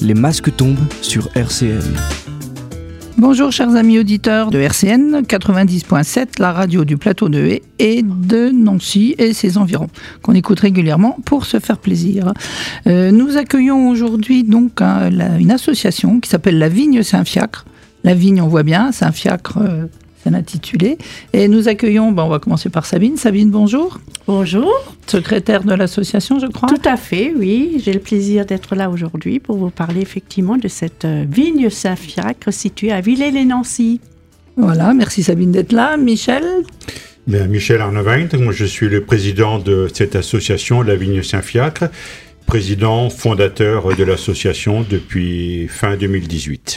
Les masques tombent sur RCN. Bonjour chers amis auditeurs de RCN 90.7, la radio du plateau de Haye et de Nancy et ses environs, qu'on écoute régulièrement pour se faire plaisir. Nous accueillons aujourd'hui donc une association qui s'appelle la Vigne Saint-Fiacre. La Vigne, on voit bien, Saint-Fiacre, c'est l'intitulé. Et nous accueillons, on va commencer par Sabine. Sabine, bonjour. Bonjour. Secrétaire de l'association, je crois. Tout à fait, oui. J'ai le plaisir d'être là aujourd'hui pour vous parler effectivement de cette vigne Saint-Fiacre située à Villers-lès-Nancy. Voilà, merci Sabine d'être là. Michel. Michel Arnevint, moi je suis le président de cette association, la Vigne Saint-Fiacre, président fondateur de l'association depuis fin 2018.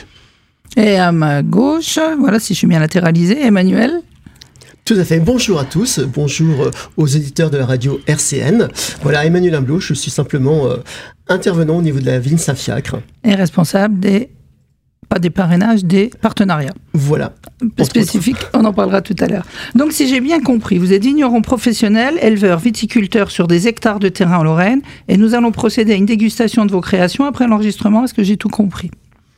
Et à ma gauche, voilà, si je suis bien latéralisé, Emmanuel. Tout à fait. Bonjour à tous. Bonjour aux éditeurs de la radio RCN. Voilà, Emmanuel Humblot, je suis simplement intervenant au niveau de la Vigne Saint-Fiacre. Et responsable pas des parrainages, des partenariats. Voilà. Spécifique, on en parlera tout à l'heure. Donc, si j'ai bien compris, vous êtes vigneron professionnel, éleveur, viticulteur sur des hectares de terrain en Lorraine, et nous allons procéder à une dégustation de vos créations après l'enregistrement. Est-ce que j'ai tout compris ?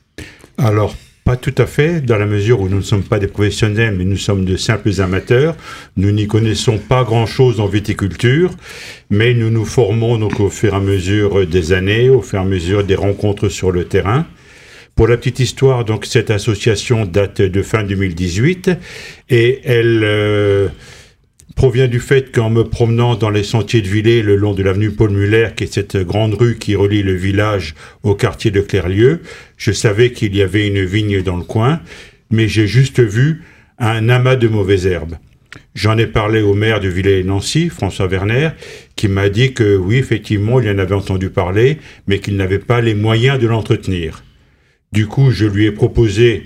Alors, pas tout à fait, dans la mesure où nous ne sommes pas des professionnels, mais nous sommes de simples amateurs. Nous n'y connaissons pas grand-chose en viticulture, mais nous nous formons donc au fur et à mesure des années, au fur et à mesure des rencontres sur le terrain. Pour la petite histoire, donc cette association date de fin 2018 et elle provient du fait qu'en me promenant dans les sentiers de Villers le long de l'avenue Paul Muller, qui est cette grande rue qui relie le village au quartier de Clerlieu, je savais qu'il y avait une vigne dans le coin, mais j'ai juste vu un amas de mauvaises herbes. J'en ai parlé au maire de Villers-Nancy, François Werner, qui m'a dit que oui, effectivement, il en avait entendu parler, mais qu'il n'avait pas les moyens de l'entretenir. Du coup, je lui ai proposé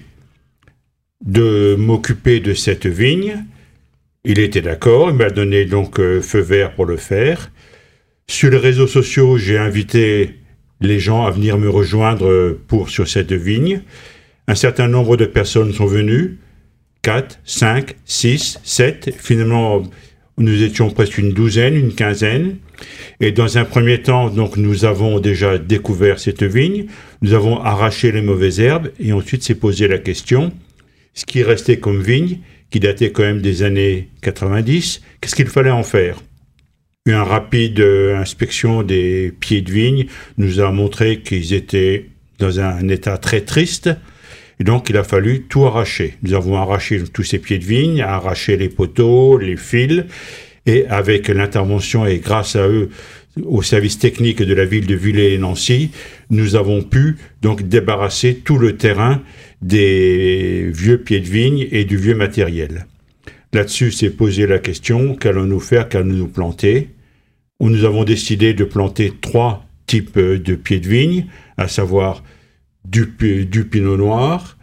de m'occuper de cette vigne. Il était d'accord, il m'a donné donc feu vert pour le faire. Sur les réseaux sociaux, j'ai invité les gens à venir me rejoindre sur cette vigne. Un certain nombre de personnes sont venues, 4, 5, 6, 7. Finalement, nous étions presque une douzaine, une quinzaine. Et dans un premier temps, donc, nous avons déjà découvert cette vigne, nous avons arraché les mauvaises herbes et ensuite s'est posé la question, ce qui restait comme vigne, qui datait quand même des années 90, qu'est-ce qu'il fallait en faire ? Une rapide inspection des pieds de vigne nous a montré qu'ils étaient dans un état très triste, et donc il a fallu tout arracher. Nous avons arraché tous ces pieds de vigne, arraché les poteaux, les fils, et avec l'intervention et grâce à eux, au service technique de la ville de Villers-Nancy, nous avons pu donc débarrasser tout le terrain des vieux pieds de vigne et du vieux matériel. Là-dessus, s'est posé la question, qu'allons-nous faire, qu'allons-nous planter ? Nous avons décidé de planter 3 types de pieds de vigne, à savoir du pinot noir,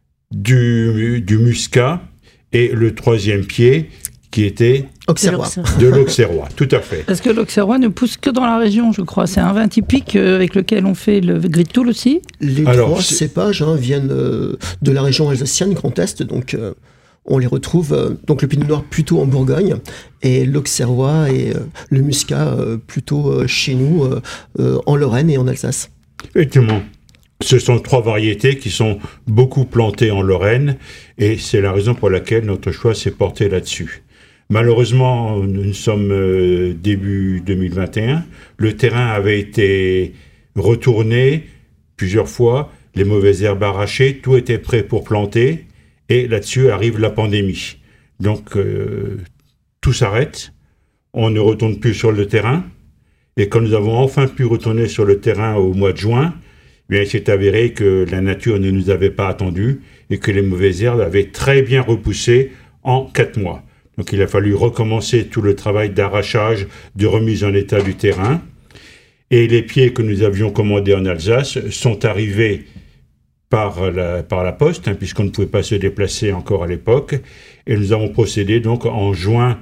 du muscat et le 3e pied qui était de l'auxerrois, tout à fait. Parce que l'auxerrois ne pousse que dans la région, je crois. C'est un vin typique avec lequel on fait le Gris de Toul aussi. Les 3 cépages viennent de la région alsacienne, Grand Est, donc on les retrouve, donc le pinot noir plutôt en Bourgogne, et l'auxerrois et le muscat plutôt chez nous, en Lorraine et en Alsace. Effectivement. Ce sont 3 variétés qui sont beaucoup plantées en Lorraine, et c'est la raison pour laquelle notre choix s'est porté là-dessus. Malheureusement, nous sommes début 2021. Le terrain avait été retourné plusieurs fois, les mauvaises herbes arrachées, tout était prêt pour planter. Et là-dessus arrive la pandémie. Donc, tout s'arrête. On ne retourne plus sur le terrain. Et quand nous avons enfin pu retourner sur le terrain au mois de juin, il s'est avéré que la nature ne nous avait pas attendus et que les mauvaises herbes avaient très bien repoussé en 4 mois. Donc il a fallu recommencer tout le travail d'arrachage, de remise en état du terrain. Et les pieds que nous avions commandés en Alsace sont arrivés par la poste, puisqu'on ne pouvait pas se déplacer encore à l'époque. Et nous avons procédé donc en juin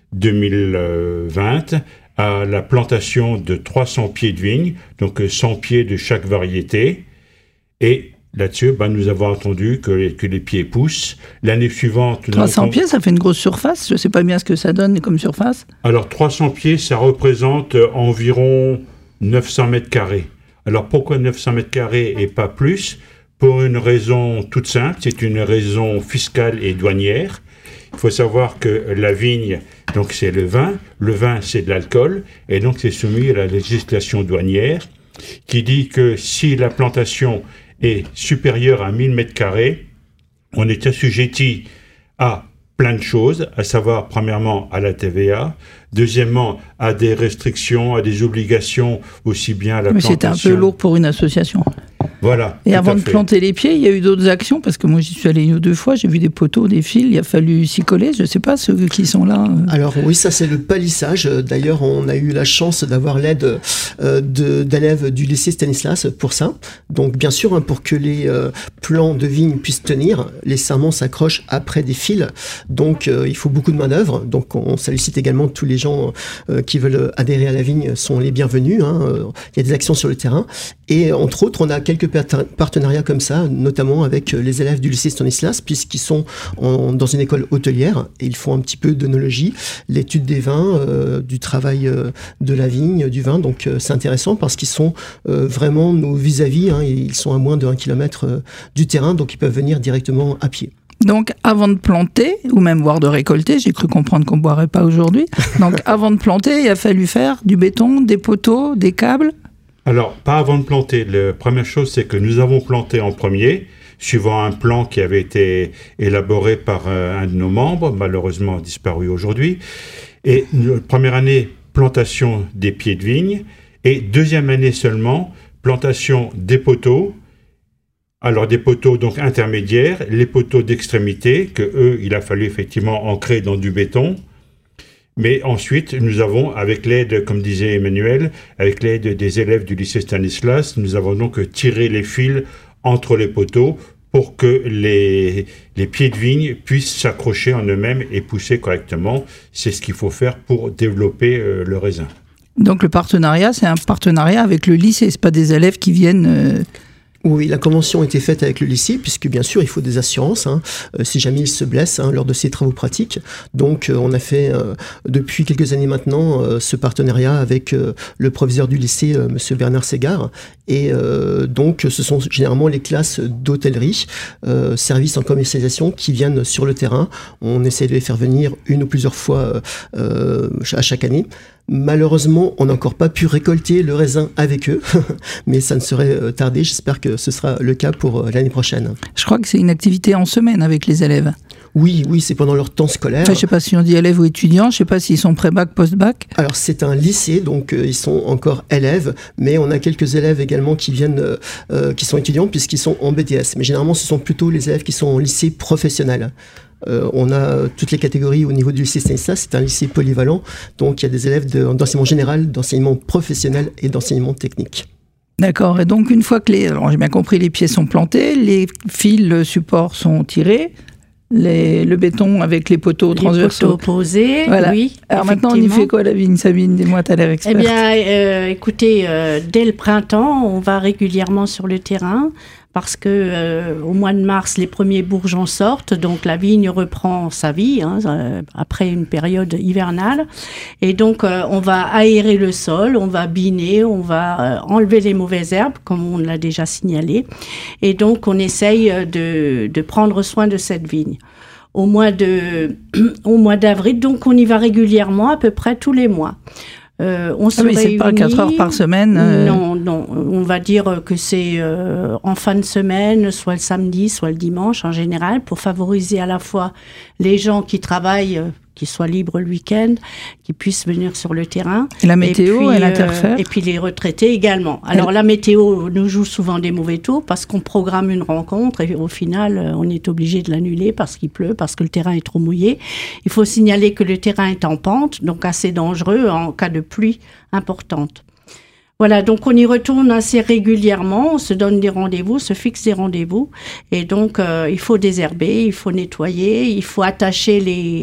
2020 à la plantation de 300 pieds de vigne, donc 100 pieds de chaque variété. Et là-dessus, nous avons attendu que les pieds poussent. L'année suivante... 300 pieds, ça fait une grosse surface. Je ne sais pas bien ce que ça donne comme surface. Alors, 300 pieds, ça représente environ 900 mètres carrés. Alors pourquoi 900 mètres carrés et pas plus? Pour une raison toute simple, c'est une raison fiscale et douanière. Il faut savoir que la vigne, donc c'est le vin c'est de l'alcool, et donc c'est soumis à la législation douanière qui dit que si la plantation est supérieure à 1000 mètres carrés, on est assujetti à plein de choses, à savoir premièrement à la TVA, deuxièmement à des restrictions, à des obligations aussi bien à la plantation. Mais c'était un peu lourd pour une association. Voilà. Et avant de planter les pieds, il y a eu d'autres actions, parce que moi j'y suis allé une ou deux fois, j'ai vu des poteaux, des fils, il a fallu s'y coller, je ne sais pas ceux qui sont là. Alors oui, ça c'est le palissage. D'ailleurs, on a eu la chance d'avoir l'aide d'élèves du lycée Stanislas pour ça. Donc bien sûr, pour que les plants de vigne puissent tenir, les sarments s'accrochent après des fils. Donc il faut beaucoup de main-d'œuvre. Donc on sollicite également tous les gens qui veulent adhérer à la vigne sont les bienvenus. Il y a des actions sur le terrain. Et entre autres, on a quelques partenariats comme ça, notamment avec les élèves du lycée Stanislas, puisqu'ils sont dans une école hôtelière et ils font un petit peu d'œnologie, l'étude des vins, du travail de la vigne, du vin. Donc c'est intéressant parce qu'ils sont vraiment nos vis-à-vis. Ils sont à moins de 1 km du terrain, donc ils peuvent venir directement à pied. Donc, avant de planter, ou même voire de récolter, j'ai cru comprendre qu'on ne boirait pas aujourd'hui. Donc, avant de planter, il a fallu faire du béton, des poteaux, des câbles. Alors, pas avant de planter. La première chose, c'est que nous avons planté en premier, suivant un plan qui avait été élaboré par un de nos membres, malheureusement disparu aujourd'hui. Et première année, plantation des pieds de vigne. Et deuxième année seulement, plantation des poteaux. Alors des poteaux donc intermédiaires, les poteaux d'extrémité, que eux, il a fallu effectivement ancrer dans du béton. Mais ensuite, nous avons, avec l'aide, comme disait Emmanuel, avec l'aide des élèves du lycée Stanislas, nous avons donc tiré les fils entre les poteaux pour que les pieds de vigne puissent s'accrocher en eux-mêmes et pousser correctement. C'est ce qu'il faut faire pour développer le raisin. Donc le partenariat, c'est un partenariat avec le lycée, c'est pas des élèves qui viennent... Oui, la convention a été faite avec le lycée, puisque bien sûr, il faut des assurances, si jamais ils se blessent lors de ces travaux pratiques. Donc, on a fait, depuis quelques années maintenant, ce partenariat avec le proviseur du lycée, monsieur Bernard Ségard. Et donc, ce sont généralement les classes d'hôtellerie, services en commercialisation, qui viennent sur le terrain. On essaie de les faire venir une ou plusieurs fois à chaque année. Malheureusement, on n'a encore pas pu récolter le raisin avec eux, mais ça ne saurait tarder. J'espère que ce sera le cas pour l'année prochaine. Je crois que c'est une activité en semaine avec les élèves. Oui, c'est pendant leur temps scolaire. Enfin, je ne sais pas si on dit élèves ou étudiants, je ne sais pas s'ils sont pré-bac, post-bac. Alors, c'est un lycée, donc ils sont encore élèves, mais on a quelques élèves également qui viennent, qui sont étudiants puisqu'ils sont en BTS. Mais généralement, ce sont plutôt les élèves qui sont en lycée professionnel. On a toutes les catégories au niveau du lycée Stanislas, c'est un lycée polyvalent, donc il y a des élèves d'enseignement général, d'enseignement professionnel et d'enseignement technique. D'accord, et donc une fois que alors j'ai bien compris, les pieds sont plantés, les fils, le support sont tirés, le béton avec les poteaux transversaux. Les poteaux posés, voilà. Oui. Alors maintenant, on y fait quoi la vigne, Sabine? Dis-moi, t'as l'air experte. Eh bien, écoutez, dès le printemps, on va régulièrement sur le terrain parce que au mois de mars, les premiers bourgeons sortent, donc la vigne reprend sa vie après une période hivernale. Et donc, on va aérer le sol, on va biner, on va enlever les mauvaises herbes, comme on l'a déjà signalé. Et donc, on essaye de prendre soin de cette vigne. Au mois d'avril, donc on y va régulièrement, à peu près tous les mois. On se mais c'est pas 4 heures par semaine Non, on va dire que c'est en fin de semaine, soit le samedi, soit le dimanche en général, pour favoriser à la fois les gens qui travaillent, qui soient libres le week-end, qui puissent venir sur le terrain. Et la météo, elle interfère. Et puis les retraités également. Alors la météo nous joue souvent des mauvais tours parce qu'on programme une rencontre et au final, on est obligé de l'annuler parce qu'il pleut, parce que le terrain est trop mouillé. Il faut signaler que le terrain est en pente, donc assez dangereux en cas de pluie importante. Voilà, donc on y retourne assez régulièrement, on se donne des rendez-vous, se fixe des rendez-vous. Et donc, il faut désherber, il faut nettoyer, il faut attacher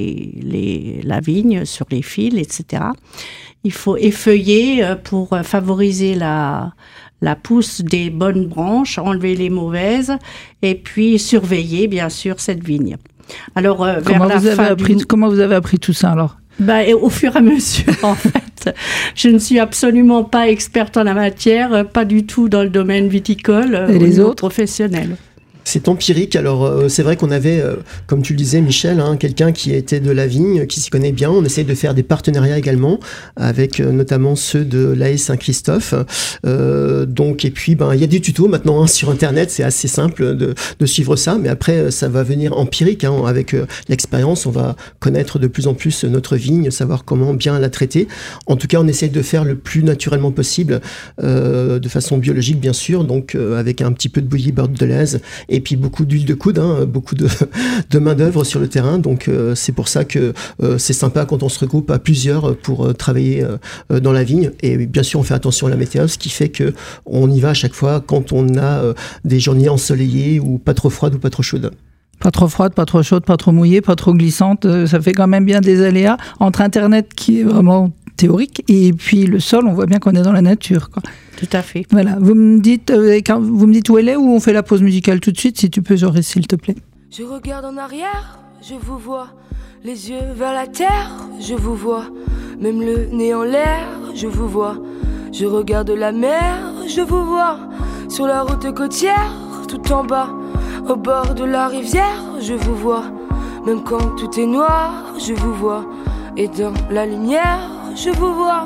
la vigne sur les fils, etc. Il faut effeuiller pour favoriser la pousse des bonnes branches, enlever les mauvaises, et puis surveiller, bien sûr, cette vigne. Alors, comment vous avez appris tout ça, alors? Au fur et à mesure, en fait. Je ne suis absolument pas experte en la matière, pas du tout dans le domaine viticole. Et les autres professionnels. C'est empirique. Alors, c'est vrai qu'on avait, comme tu le disais, Michel, quelqu'un qui était de la vigne, qui s'y connaît bien. On essaye de faire des partenariats également, avec notamment ceux de l'AE Saint-Christophe. Et puis, il y a des tutos maintenant sur Internet. C'est assez simple de suivre ça. Mais après, ça va venir empirique. Avec l'expérience, on va connaître de plus en plus notre vigne, savoir comment bien la traiter. En tout cas, on essaye de faire le plus naturellement possible, de façon biologique, bien sûr. Donc, avec un petit peu de bouillie bordelaise et puis beaucoup d'huile de coude, beaucoup de main d'œuvre sur le terrain. Donc c'est pour ça que c'est sympa quand on se regroupe à plusieurs pour travailler dans la vigne. Et bien sûr, on fait attention à la météo, ce qui fait que on y va à chaque fois quand on a des journées ensoleillées ou pas trop froides ou pas trop chaudes. Pas trop froide, pas trop chaude, pas trop mouillée, pas trop glissante. Ça fait quand même bien des aléas entre Internet qui est vraiment théorique et puis le sol, on voit bien qu'on est dans la nature, quoi. Tout à fait. Voilà, vous me dites où elle est ou on fait la pause musicale tout de suite, si tu peux, Joris, s'il te plaît. Je regarde en arrière, je vous vois, les yeux vers la terre, je vous vois, même le nez en l'air, je vous vois. Je regarde la mer, je vous vois, sur la route côtière, tout en bas, au bord de la rivière, je vous vois. Même quand tout est noir, je vous vois, et dans la lumière, je vous vois.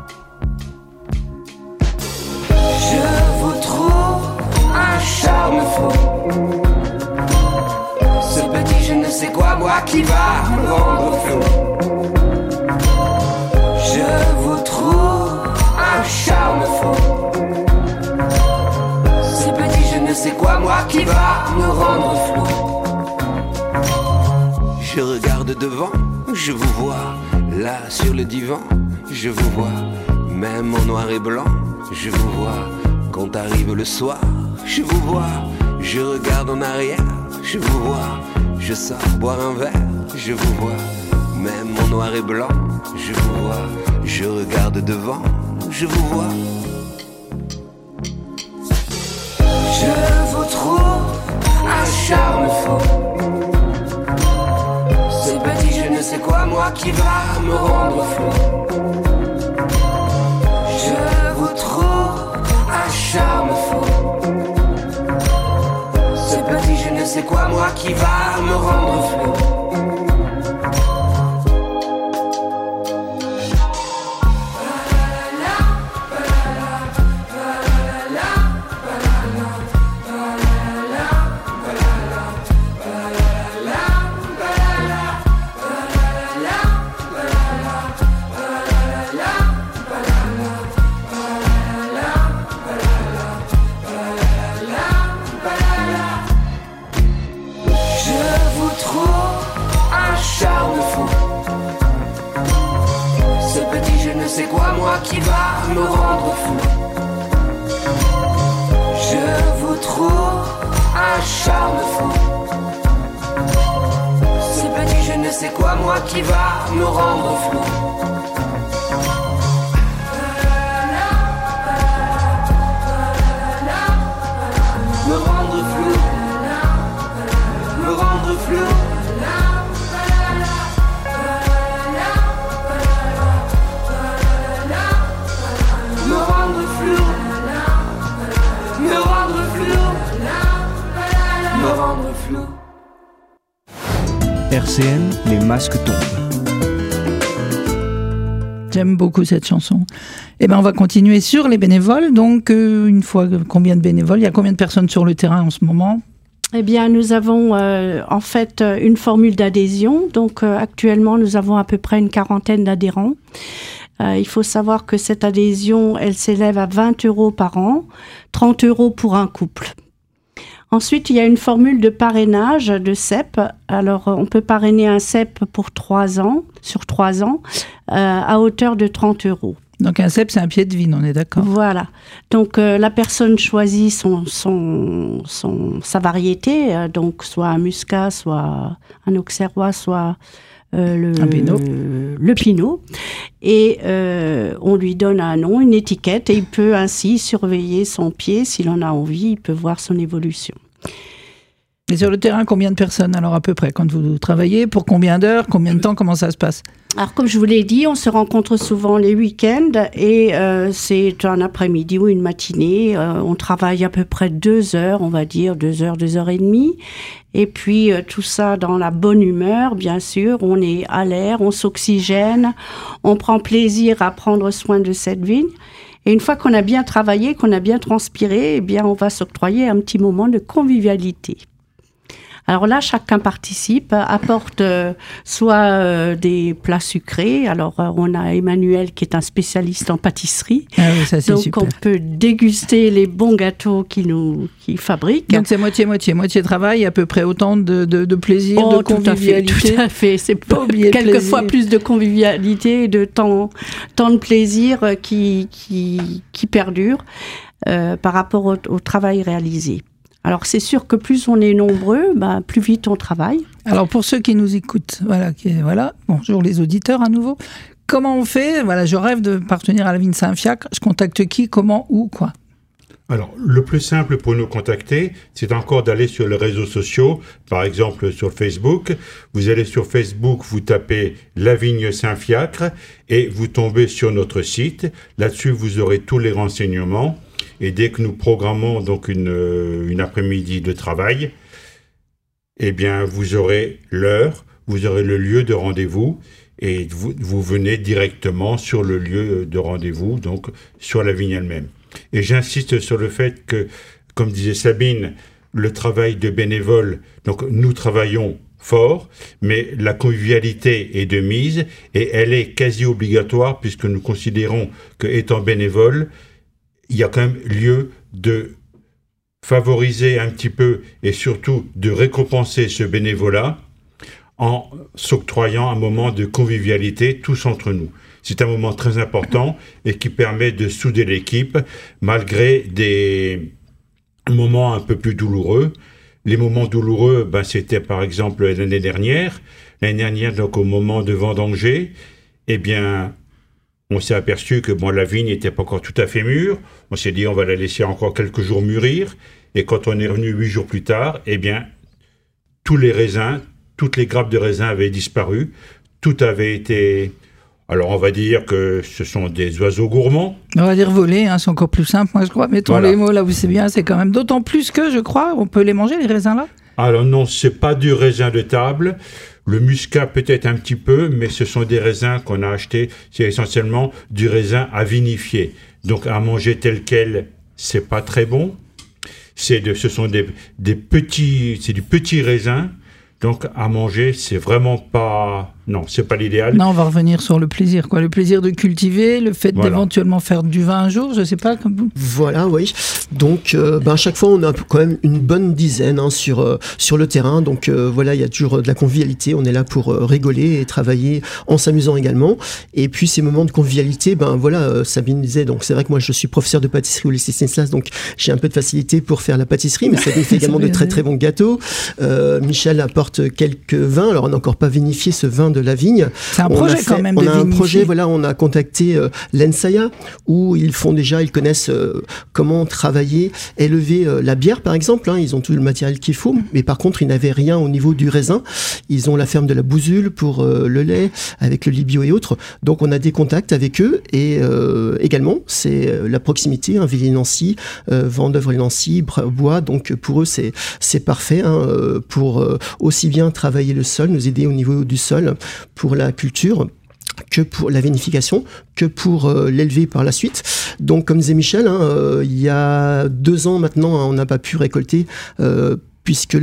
Je vous trouve un charme fou, ce petit je ne sais quoi moi qui va me rendre flou. Je vous trouve un charme fou, ce petit je ne sais quoi moi qui va me rendre flou. Je regarde devant, je vous vois, là sur le divan, je vous vois, même en noir et blanc, je vous vois. Quand arrive le soir, je vous vois, je regarde en arrière, je vous vois, je sors boire un verre, je vous vois, même en noir et blanc, je vous vois, je regarde devant, je vous vois. Je vous trouve un charme fou, ce petit je ne sais quoi moi qui va me rendre fou. Je vous trouve un charme fou, ce petit je ne sais quoi moi qui va me rendre flou. C'est quoi moi qui va me rendre fou? Je vous trouve un charme fou, ce petit je ne sais quoi moi qui va me rendre flou. Me rendre flou, me rendre flou. RCN, les masques tombent. J'aime beaucoup cette chanson. Eh ben, on va continuer sur les bénévoles. Donc, une fois, combien de bénévoles? Il y a combien de personnes sur le terrain en ce moment? Eh bien, nous avons en fait une formule d'adhésion. Donc, actuellement, nous avons à peu près une quarantaine d'adhérents. Il faut savoir que cette adhésion, elle s'élève à 20 € par an, 30 € pour un couple. Ensuite, il y a une formule de parrainage de CEP. Alors, on peut parrainer un CEP pour 3 ans, sur 3 ans, à hauteur de 30 €. Donc, un CEP, c'est un pied de vigne, on est d'accord. Voilà. Donc, la personne choisit sa variété, donc soit un muscat, soit un auxerrois, soit le pinot. Et on lui donne un nom, une étiquette, et il peut ainsi surveiller son pied. S'il en a envie, il peut voir son évolution. Et sur le terrain, combien de personnes alors à peu près quand vous travaillez? Pour combien d'heures? Combien de temps? Comment ça se passe? Alors, comme je vous l'ai dit, on se rencontre souvent les week-ends et c'est un après-midi ou une matinée. On travaille à peu près 2 heures, on va dire, 2 heures, 2 heures et demie. Et puis, tout ça dans la bonne humeur, bien sûr. On est à l'air, on s'oxygène, on prend plaisir à prendre soin de cette vigne. Et une fois qu'on a bien travaillé, qu'on a bien transpiré, eh bien, on va s'octroyer un petit moment de convivialité. Alors là, chacun participe, apporte soit des plats sucrés. Alors, on a Emmanuel qui est un spécialiste en pâtisserie. Ah oui, ça, c'est donc, super. on peut déguster les bons gâteaux qu'il fabrique. Donc, c'est moitié travail, à peu près autant de plaisir, de convivialité. Tout à fait. C'est pas oublier quelquefois plus de convivialité et de temps de plaisir qui perdure par rapport au travail réalisé. Alors, c'est sûr que plus on est nombreux, plus vite on travaille. Alors, pour ceux qui nous écoutent, bonjour les auditeurs à nouveau. Comment on fait? Voilà, je rêve de partenir à la vigne Saint-Fiacre. Je contacte qui, comment, où, quoi? Alors, le plus simple pour nous contacter, c'est encore d'aller sur les réseaux sociaux, par exemple sur Facebook. Vous allez sur Facebook, vous tapez La Vigne Saint-Fiacre et vous tombez sur notre site. Là-dessus, vous aurez tous les renseignements. Et dès que nous programmons donc une après-midi de travail, eh bien, vous aurez l'heure, vous aurez le lieu de rendez-vous et vous venez directement sur le lieu de rendez-vous, donc sur la vigne elle-même. Et j'insiste sur le fait que, comme disait Sabine, le travail de bénévole, donc nous travaillons fort, mais la convivialité est de mise et elle est quasi obligatoire puisque nous considérons que, étant bénévole, il y a quand même lieu de favoriser un petit peu et surtout de récompenser ce bénévolat en s'octroyant un moment de convivialité tous entre nous. C'est un moment très important et qui permet de souder l'équipe malgré des moments un peu plus douloureux. Les moments douloureux, c'était par exemple l'année dernière. L'année dernière, donc au moment de vendanger, eh bien, on s'est aperçu que la vigne n'était pas encore tout à fait mûre. On s'est dit on va la laisser encore quelques jours mûrir. Et quand on est revenu 8 jours plus tard, eh bien, tous les raisins, toutes les grappes de raisins avaient disparu. Tout avait été... Alors on va dire que ce sont des oiseaux gourmands. On va dire volés, c'est encore plus simple, moi je crois. Mettons les mots là où c'est bien, c'est quand même d'autant plus que, je crois, on peut les manger les raisins là. Alors non, c'est pas du raisin de table. Le muscat peut-être un petit peu, mais ce sont des raisins qu'on a achetés. C'est essentiellement du raisin à vinifier. Donc à manger tel quel, c'est pas très bon. Ce sont des petits, c'est du petit raisin. Donc à manger, c'est vraiment pas... Non, c'est pas l'idéal. Non, on va revenir sur le plaisir, quoi. Le plaisir de cultiver, le fait d'éventuellement faire du vin un jour, je sais pas. Voilà, oui. Donc, à chaque fois, on a quand même une bonne dizaine sur le terrain. Donc, il y a toujours de la convivialité. On est là pour rigoler et travailler en s'amusant également. Et puis, ces moments de convivialité, Sabine disait, donc c'est vrai que moi, je suis professeur de pâtisserie au lycée Stanislas, donc j'ai un peu de facilité pour faire la pâtisserie, mais Sabine fait également de très, très bons gâteaux. Michel apporte quelques vins. Alors, on n'a encore pas vinifié ce vin de la vigne. C'est un projet quand même de vinifier. On a un projet, on a contacté l'Ensaya, où ils connaissent comment travailler, élever la bière par exemple, ils ont tout le matériel qu'il faut, mais par contre ils n'avaient rien au niveau du raisin. Ils ont la ferme de la Boussule pour le lait, avec le Libio et autres. Donc on a des contacts avec eux et également c'est la proximité, Villiers-Nancy, Vendeuvre-les-Nancy, Bois, donc pour eux c'est parfait pour aussi bien travailler le sol, nous aider au niveau du sol, pour la culture, que pour la vinification, que pour l'élever par la suite. Donc, comme disait Michel, il y a 2 ans maintenant, on n'a pas pu récolter, puisque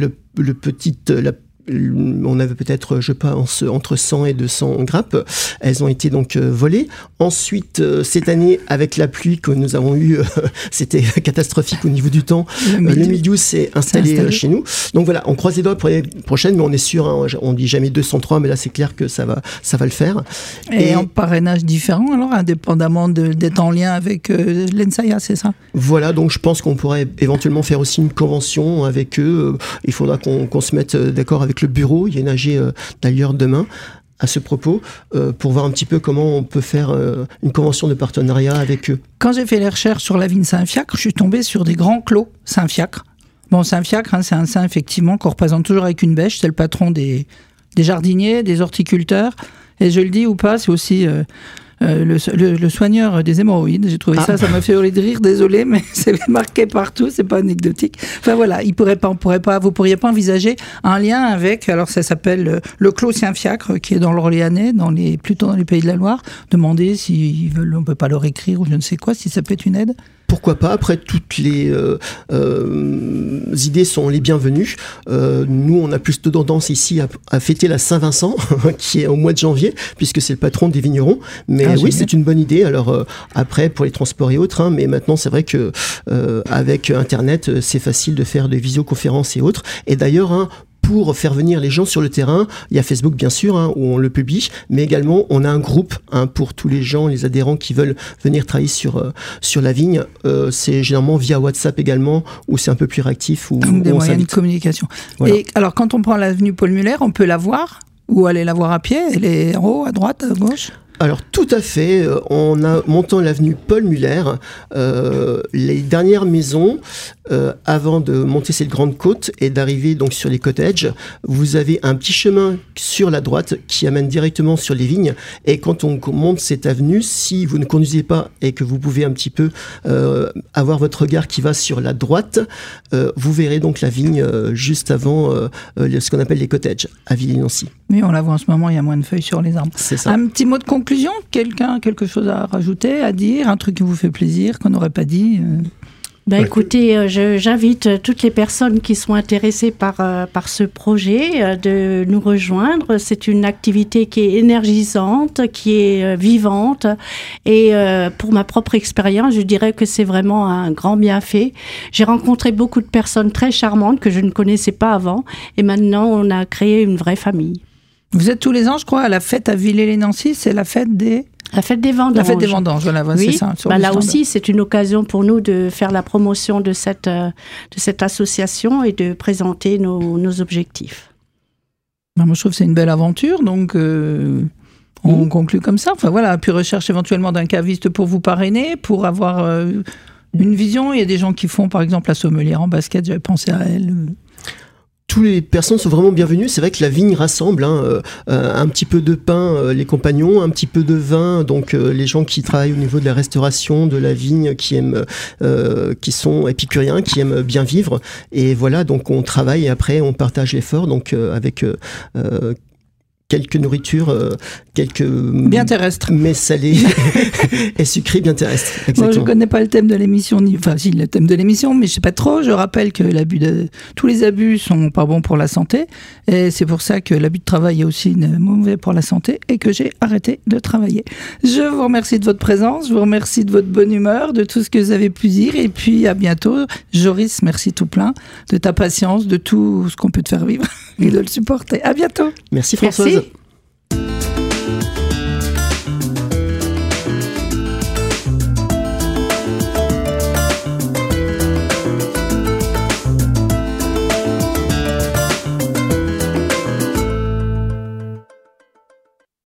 on avait peut-être, je pense, entre 100 et 200 grappes. Elles ont été donc volées. Ensuite, cette année, avec la pluie que nous avons eue, c'était catastrophique au niveau du temps. Le mildiou s'est installé chez nous. Donc voilà, on croise les doigts pour les prochaines, mais on est sûr, on dit jamais 203, mais là c'est clair que ça va le faire. Et en parrainage différent, alors, indépendamment d'être en lien avec l'Ensaya, c'est ça? Voilà, donc je pense qu'on pourrait éventuellement faire aussi une convention avec eux. Il faudra qu'on se mette d'accord avec le bureau. Il y a une AG d'ailleurs demain à ce propos, pour voir un petit peu comment on peut faire une convention de partenariat avec eux. Quand j'ai fait les recherches sur la vigne Saint-Fiacre, je suis tombé sur des grands clos Saint-Fiacre. Bon, c'est un fiacre, c'est un saint effectivement qu'on représente toujours avec une bêche. C'est le patron des jardiniers, des horticulteurs. Et je le dis ou pas, c'est aussi le soigneur des hémorroïdes. J'ai trouvé ça m'a fait hurler de rire, désolé, mais c'est marqué partout, c'est pas anecdotique. Enfin voilà, vous pourriez pas envisager un lien avec, alors ça s'appelle le Clos Saint-Fiacre, qui est dans l'Orléanais, plutôt dans les Pays de la Loire. Demandez s'ils veulent, on peut pas leur écrire ou je ne sais quoi, si ça peut être une aide. Pourquoi pas ? Après, toutes les idées sont les bienvenues. Nous, on a plus de tendance ici à fêter la Saint-Vincent, qui est au mois de janvier, puisque c'est le patron des vignerons. Mais oui, c'est une bonne idée. Alors après, pour les transports et autres, mais maintenant, c'est vrai que avec Internet, c'est facile de faire des visioconférences et autres. Et d'ailleurs, pour faire venir les gens sur le terrain, il y a Facebook bien sûr où on le publie, mais également on a un groupe pour tous les gens, les adhérents qui veulent venir travailler sur la vigne. C'est généralement via WhatsApp également où c'est un peu plus réactif. Donc des moyens de communication. Voilà. Et alors quand on prend l'avenue Paul Muller, on peut la voir ou aller la voir à pied? Elle est en haut, à droite, à gauche? Alors tout à fait, on a montant l'avenue Paul Muller, les dernières maisons avant de monter cette grande côte et d'arriver donc sur les cottages, vous avez un petit chemin sur la droite qui amène directement sur les vignes, et quand on monte cette avenue, si vous ne conduisez pas et que vous pouvez un petit peu avoir votre regard qui va sur la droite, vous verrez donc la vigne juste avant ce qu'on appelle les cottages à Villiers-Nancy. Oui, on la voit en ce moment, il y a moins de feuilles sur les arbres. C'est ça. Un petit mot de conclusion, quelqu'un, quelque chose à rajouter, à dire, un truc qui vous fait plaisir, qu'on n'aurait pas dit Écoutez, j'invite toutes les personnes qui sont intéressées par ce projet de nous rejoindre. C'est une activité qui est énergisante, qui est vivante. Et pour ma propre expérience, je dirais que c'est vraiment un grand bienfait. J'ai rencontré beaucoup de personnes très charmantes que je ne connaissais pas avant. Et maintenant, on a créé une vraie famille. Vous êtes tous les ans, je crois, à la fête à Villers-les-Nancy, c'est la fête des... La fête des vendanges. La fête des vendanges, voilà, oui, c'est ça. Là aussi, c'est une occasion pour nous de faire la promotion de cette association et de présenter nos objectifs. Moi, je trouve que c'est une belle aventure, donc on conclut comme ça. Enfin voilà, puis recherche éventuellement d'un caviste pour vous parrainer, pour avoir une vision. Il y a des gens qui font, par exemple, la sommelière en basket, j'avais pensé à elle. Toutes les personnes sont vraiment bienvenues. C'est vrai que la vigne rassemble un petit peu de pain, les compagnons, un petit peu de vin, donc les gens qui travaillent au niveau de la restauration, de la vigne, qui aiment, qui sont épicuriens, qui aiment bien vivre. Et voilà, donc on travaille et après on partage l'effort, donc avec quelques nourritures, quelques bien terrestres, mais salées et sucrées, bien terrestres. Moi, je ne connais pas le thème de l'émission, enfin si le thème de l'émission, mais je ne sais pas trop. Je rappelle que tous les abus sont pas bons pour la santé, et c'est pour ça que l'abus de travail est aussi mauvais pour la santé, et que j'ai arrêté de travailler. Je vous remercie de votre présence, je vous remercie de votre bonne humeur, de tout ce que vous avez pu dire, et puis à bientôt. Joris, merci tout plein de ta patience, de tout ce qu'on peut te faire vivre et de le supporter. À bientôt. Merci Françoise.